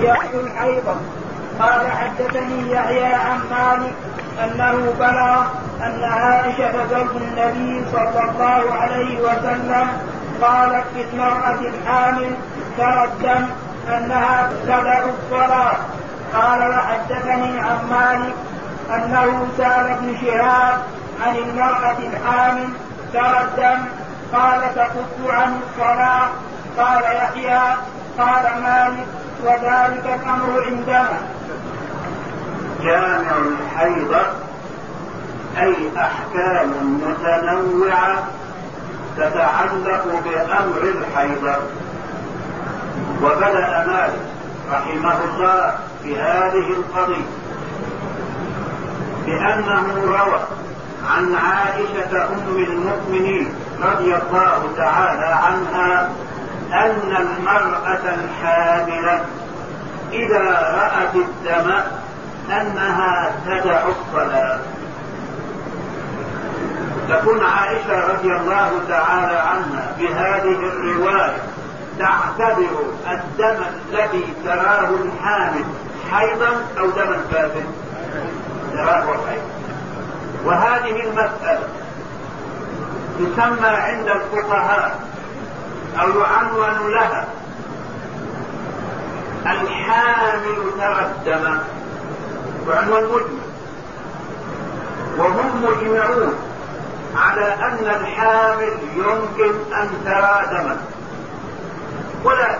يحيي الحيض. قال حدثني يحيى عن مالك أنه بلغ أن عائشة زوج النبي صلى الله عليه وسلم قالت للمرأة الحامل ترى الدم أنها تدع الصلاة. قال وحدثني عن مالك أنه سأل ابن شهاب عن المرأة الحامل ترى الدم قال تكف عن الصلاة. قال يحيى قال مالك وذلك الأمر عندنا. جامع الحيض أي أحكام متنوعة تتعلق بأمر الحيض. وبدأ مالك رحمه الله بهذه القضية بأنه روى عن عائشة أم المؤمنين رضي الله تعالى عنها أن المرأة الحاملة إذا رأت الدم أنها تدع الصلاة. تكون عائشة رضي الله تعالى عنها بهذه الرواية تعتبر الدم الذي تراه الحامل حيضا أو دما فاسدا تراه حيضا. وهذه المسألة تسمى عند الفقهاء أو يعنون لها الحامل ترى الدم، وعنوان مجمل، وهم مجمعون على أن الحامل يمكن أن ترى دما، ولا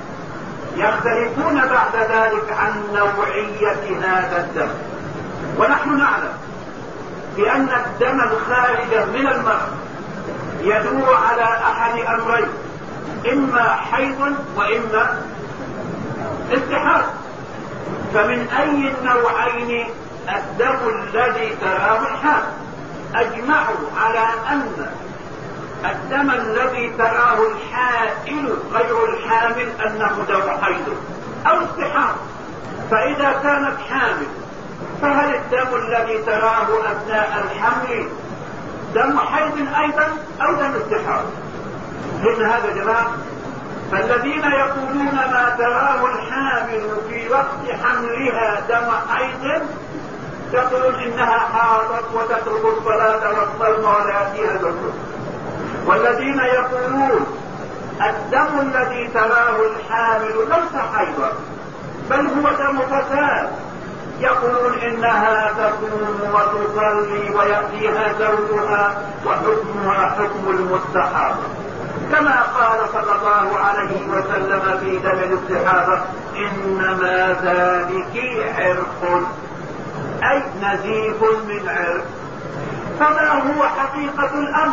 يختلفون بعد ذلك عن نوعية هذا الدم. ونحن نعلم بأن الدم الخارج من المرء يدور على أحد أمرين، إما حيض وإما استحاضة. فمن أي النوعين الدم الذي تراه الحامل؟ أجمعوا على أن الدم الذي تراه الحائل غير الحامل أنه دم حيض أو استحاضة. فإذا كانت حامل فهل الدم الذي تراه أثناء الحمل دم حيض أيضا أو دم استحاضة؟ لأن هذا جماعة. فالذين يقولون ما تراه الحامل في وقت حملها دم حيض تقول إنها حاضت وتترك الصلاة والصوم ولا يأتيها الدم. والذين يقولون الدم الذي تراه الحامل ليس حيضا بل هو دم فساد، يقولون إنها تقوم وتصلي ويأتيها زوجها وحكمها حكم المستحاضة، كما قال صلى الله عليه وسلم في دم الاستحاضة إنما ذلك عرق، أي نزيف من عرق. فما هو حقيقة الأمر؟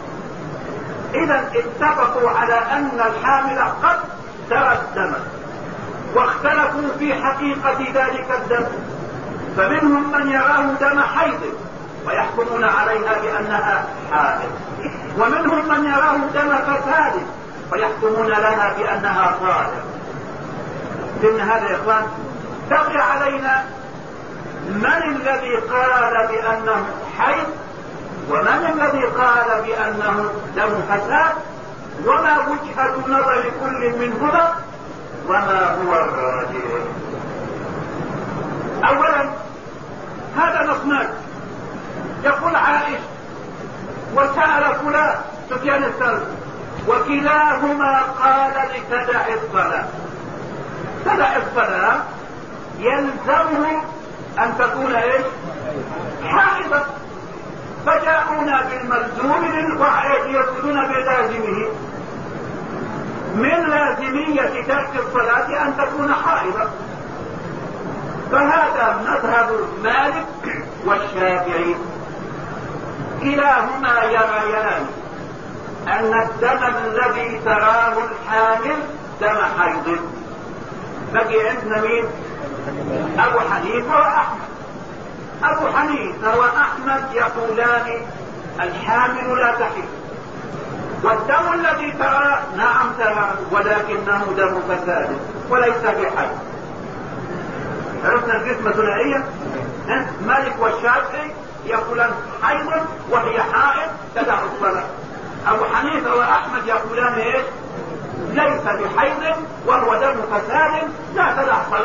إذا اتفقوا على أن الحامل قد ترى الدم، واختلفوا في حقيقة ذلك الدم. فمنهم من يراه دم حيض ويحكمون عليها بأنها حائض، ومنهم من يراه دم فساد ويحكمون لها بأنها طاهر. إن هذا يا إخوان تقع علينا من الذي قال بأنه حيض ومن الذي قال بأنه دم فساد، وما وجهة نظر كل منهما وما هو الراجح. أولا هذا نصنع يقول عائشة وسأل فلان سفيان الثوري وكلاهما قال لتدع الصلاة. تدع الصلاة يلزمه أن تكون إيش؟ حائضة. فجاءونا بالملزوم ويأخذون بلازمه. من لازمية ترك الصلاة أن تكون حائضة. فهذا مذهب مالك والشافعي، كلاهما يريان أن الدم الذي تراه الحامل دم حيض. بقي عندنا مين؟ أبو حنيفة وأحمد. أبو حنيفة وأحمد يقولان الحامل لا تحيض، والدم الذي تراه نعم تراه ولكنه دم فساد وليس بحيض. عرفنا القسمة ثنائية. مالك والشافعي يقولان حيض وهي حائض تدع الصلاة. أبو حنيفة وأحمد يقولان إيش؟ ليس بحيض وهو دم فساد لا تدع صلاة.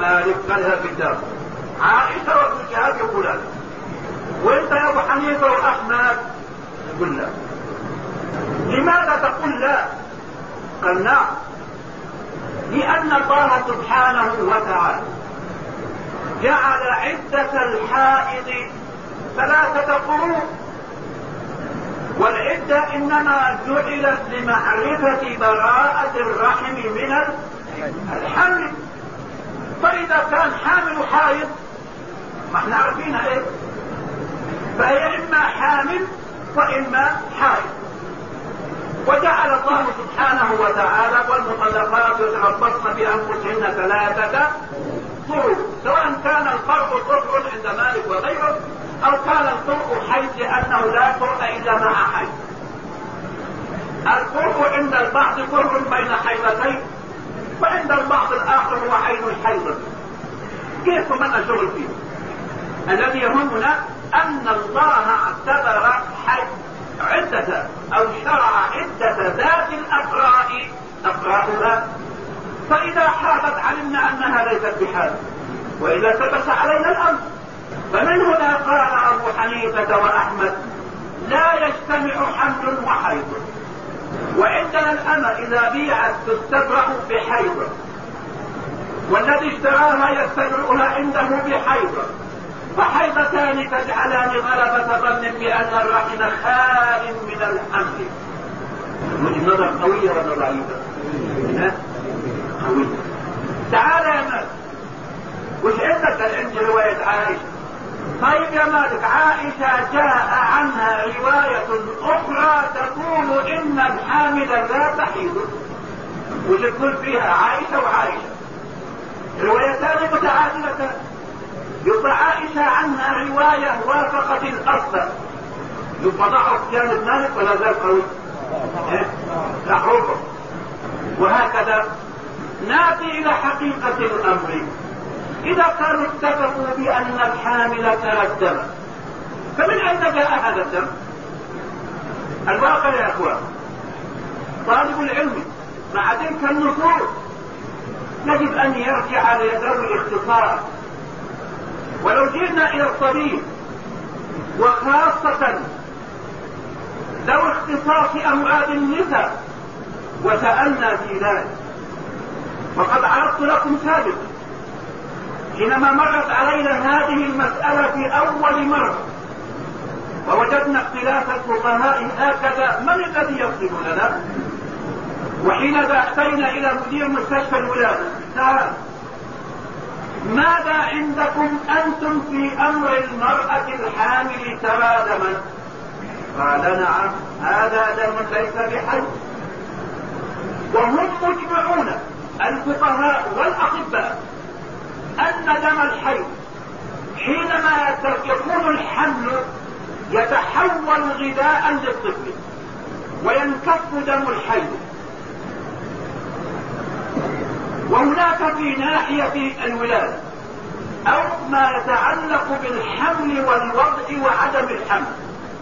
مالك قال لها كتاب، عائشة وابن شهاب يقول لا، وانت يا ابو حنيفة واحمد يقول لا. لماذا تقول لا؟ قال نعم، لأن الله سبحانه وتعالى جعل عدة الحائض 3 قرون، والعدة إنما جعلت لمعرفة براءة الرحم من الحمل. فإذا كان حامل حائض ما احنا عارفين ايه، فهي إما حامل وإما حائض. وجعل الله سبحانه وتعالى والمطلقات يتربصن بأنفسهن 3 قرون، سواء كان الفرق قرء عند مالك وغيره او كان القرء حيث لانه لا قرء الا مع حيض. القرء عند البعض قرء بين حيضتين، وعند البعض الاخر هو عين الحيض. كيف من شغل فيه؟ الذي يهمنا ان الله اعتبر عدة او شرع عدة ذات اقراءها، فاذا حاضت علمنا انها ليست بحال، واذا ثبت علينا الامر. فمن هنا قال ابو حنيفة واحمد لا يجتمع حمل وحيض، وعندنا الامة اذا بيعت تستبرأ بحيض، والذي اشتراها يستبرئها عنده بحيض، فحيضتان تجعلان غلبة ظن بأن الرحم خال من الحمل. وجه نظر قوية ولا ضعيفة؟ قوية. تعال يا مالك، وش عندك عند رواية عائشة؟ طيب يا مالك، عائشة جاء عنها رواية أخرى تقول إن الحامل لا تحيض، وش تقول فيها عائشة وعائشة؟ روايتان متعادلتان. يبقى عائشة عنها رواية وافقت الأصل، يبقى ضعف جانب مالك ولا زال قوي؟ تحرقه. وهكذا ناتي إلى حقيقة الأمر. إذا كانوا اتفقوا بأن الحامل ترى الدم، فمن أين جاء هذا الدم؟ الواقع يا أخوان، طالب العلم مع تلك النصوص يجب أن يرجع لذوي الاختصاص. ولو جئنا إلى الطبيب وخاصة ذو اختصاص أمراض النساء وسألنا في ذلك، وقد عرضت لكم سابقا حينما مرت علينا هذه المسألة في أول مرة ووجدنا اختلاف الفقهاء هكذا، من الذي يفصل لنا؟ وحينما أتينا إلى مدير مستشفى الولادة، تعال ماذا عندكم أنتم في أمر المرأة الحامل ترى دما؟ قال نعم، هذا دم ليس بحي. وهم مجمعون الفقهاء والأطباء أن دم الحي حينما يكون الحمل يتحول غذاء للطفل وينكف دم الحي. وهناك في ناحية الولادة أو ما يتعلق بالحمل والوضع وعدم الحمل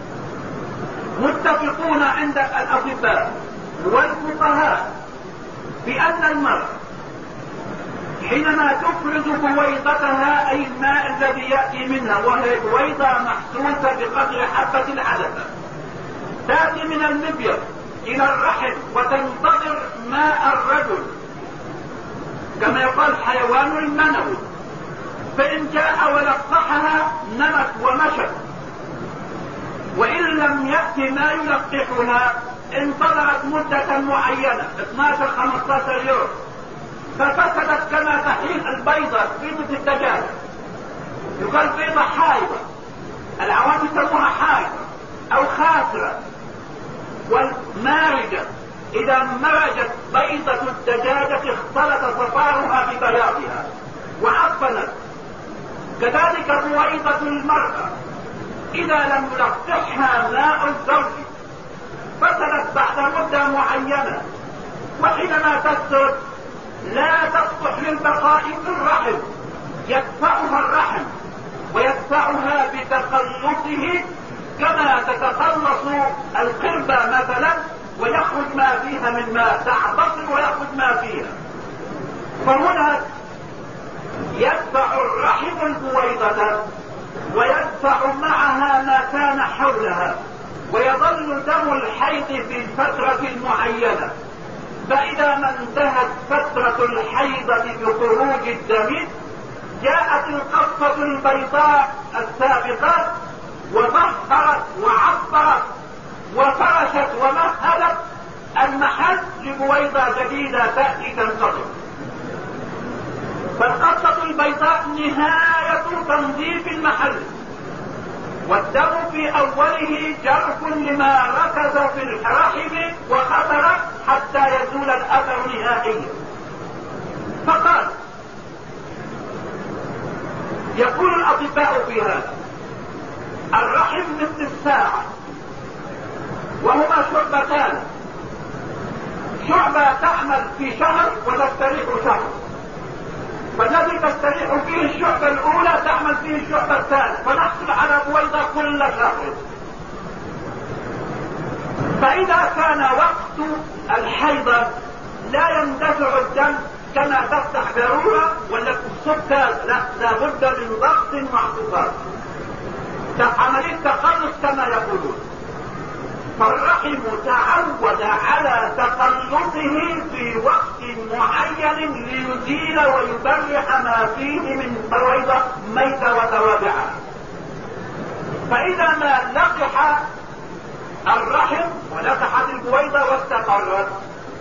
متفقون عند الأطباء والفقهاء بأن المرأة حينما تفرز بويضتها أي الماء الذي يأتي منها، وهي بويضة محسوسة بقدر حبة العدسة، تأتي من المبيض إلى الرحم وتنتظر ماء الرجل كما يقال حيوان المنوي، فإن جاء ولقحها نمت ومشت، وإن لم يأتي ما يلقحها انتظرت مدة معينة 12-15 يوم، ففسدت كما تحيل البيضة بيضة الدجاج، يقال بيضة حائضة، العوام يسموها حائضة أو خاسرة. والمارجة إذا مرجت بيضة الدجاجة اختلط صفارها ببياضها وعفنت. كذلك بويضة المرأة إذا لم يلقحها ماء الزوج فسدت بعد مدة معينة، وحينما تسد لا تصلح للبقاء في الرحم، يدفعها الرحم ويدفعها بتقلصه كما تتقلص القربة مثلا ويخرج ما فيها من ماء، تعتصر ويخرج ما فيها. فهنا يدفع الرحم البويضة ويدفع معها ما كان حولها، ويظل دم الحيض في الفترة المعينة. فإذا ما انتهت فترة الحيضة بخروج الدم جاءت القصة البيضاء السابقة وطهرت وعطرت وفرشت ومهدت المحل لبويضة جديدة تأتي تنتظر. فالقصة البيضاء نهاية تنظيف المحل، والدم في أوله جرف لما ركز في الرحم وخطر حتى يزول الأثر نهائيا. فقال يقول الأطباء في هذا: الرحم مثل الساعة، وهما شعبتان، شعبة تعمل في شهر وتستريح شهر، فالذي تستريح فيه الشعبة الأولى تعمل فيه الشعبة الثانية، فنحصل على بويضة كل شهر. فإذا كان وقت الحيضة لا يندفع الدم كما تفتح ضرورة ولا السكر، لا بد من ضغط محطوطات، عملية تقلص كما يقولون. فالرحم تعود على تقلصه في وقت معين ليزيل ويبرح ما فيه من بويضة ميتة وتوابعها. فإذا ما لقح الرحم ولقحت البويضة واستقرت،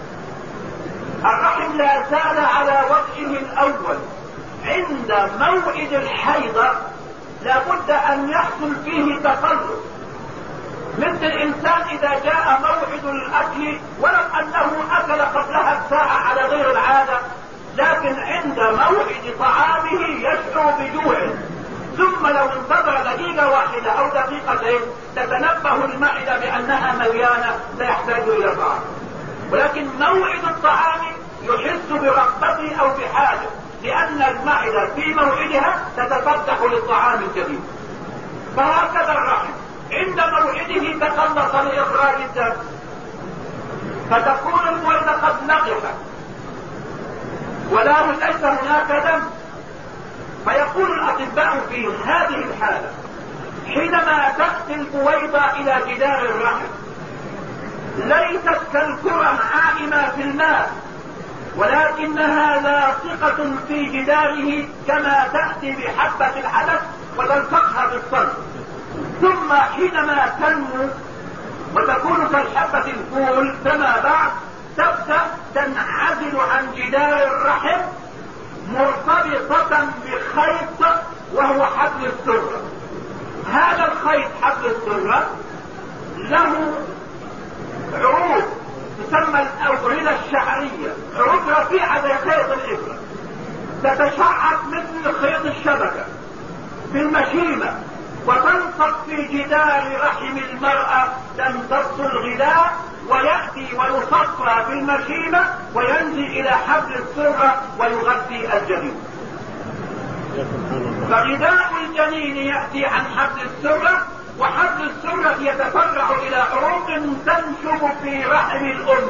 الرحم لا زال على وضعه الأول. عند موعد الحيضة لابد أن يحصل فيه تقلص، مثل الإنسان إذا جاء موعد الأكل ولو أنه أكل قبلها الساعة على غير العادة، لكن عند موعد طعامه يشعر بجوع، ثم لو انتظر دقيقة واحدة أو دقيقتين تتنبه المعدة بأنها مليانة لا يحتاج إلى طعام. ولكن موعد الطعام يحس برغبته أو بحاجة، لأن المعدة في موعدها تتفتح للطعام الجديد. فهكذا الرحم عند موعده تقلص لإخراج الدم، فتكون البويضة قد لقحت ولا ليس هناك دم. فيقول الأطباء في هذه الحالة حينما تأتي البويضة إلى جدار الرحم ليست كالكرة عائمة في الماء، ولكنها لاصقة في جداره كما تأتي بحبة العدس وتلصقها بالصلب. ثم حينما تنمو وتكون كالحبة الفول فما بعد تبدأ تنعزل عن جدار الرحم مرتبطة بخيط وهو حبل السرة. هذا الخيط حبل السرة له عروض تسمى الأوردة الشعرية، عروض رفيعة زي خيط الإبرة تتشعب مثل خيط الشبكة في المشيمة وتنصب في جدار رحم المرأة، تمتص الغذاء ويأتي ويصفى في المشيمة وينزل إلى حبل السرة ويغذي الجنين. فغذاء الجنين يأتي عن حبل السرة، وحبل السرة يتفرع إلى عروق تنشب في رحم الأم.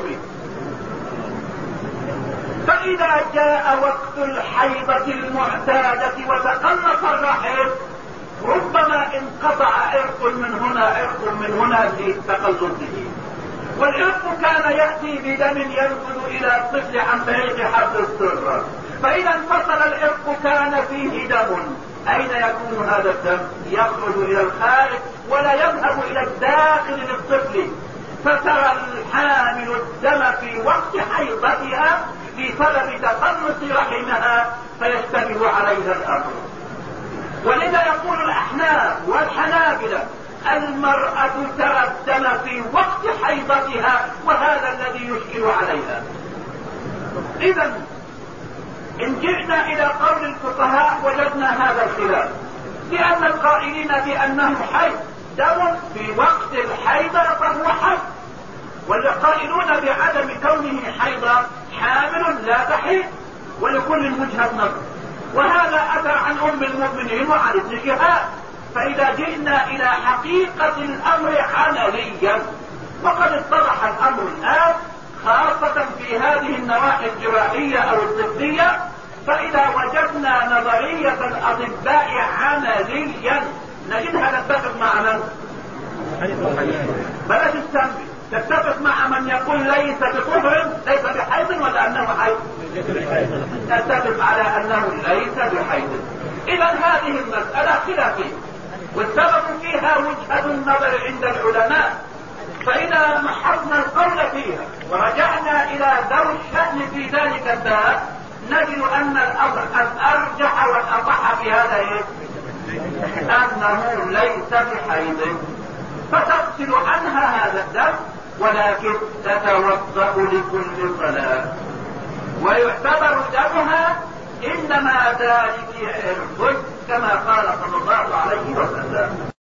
فإذا جاء وقت الحيضة المعتادة وتقلص الرحم ربما انقطع عرق من هنا عرق من هنا لتقلصه، والعرق كان يأتي بدم ينقل إلى الطفل عن طريق حبل السرة. فإذا انفصل العرق كان فيه دم، أين يكون هذا الدم؟ يخرج إلى الخارج ولا يذهب إلى الداخل للطفل. فترى الحامل الدم في وقت حيضتها بسبب تقلص رحمها فيشتبه عليها الأمر. ولذا يقول الأحناف والحنابلة المرأة ترى الدم في وقت حيضتها، وهذا الذي يشكل عليها. إذا إن جئنا إلى قول الفقهاء وجدنا هذا الخلاف، لأن القائلين بأنه حيض دم في وقت الحيضة فهو حيض، والقائلون بعدم كونه حيضة حامل لا تحيض، ولكل وجهة نظر. وهذا أتى عن أم المؤمنين وعن ابن شهاب. فإذا جئنا إلى حقيقة الأمر عمليا وقد اتضح الأمر الآن، خاصة في هذه النواحي الجراحية أو الطبية، فإذا وجدنا نظرية الأطباء عمليا نجدها تتفق مع من؟ بلاش السمي، تتفق مع من يقول ليس بطهر، ليس بحيض، ولا أنه حيض؟ تتفق على أنه ليس بحيض. إذا هذه المسألة خلافية، والسبب فيها وجهة النظر عند العلماء. فإذا محضنا القول فيها ورجعنا إلى ذوي الشأن في ذلك الباب نجد أن الأرجح والأصح في هذا أنه ليس بحيض، فتغسل عنها هذا الدم، ولكن تتوضأ لكل صلاة، ويعتبر دمها إنما ذلك عرض كما قال صلى الله عليه وسلم.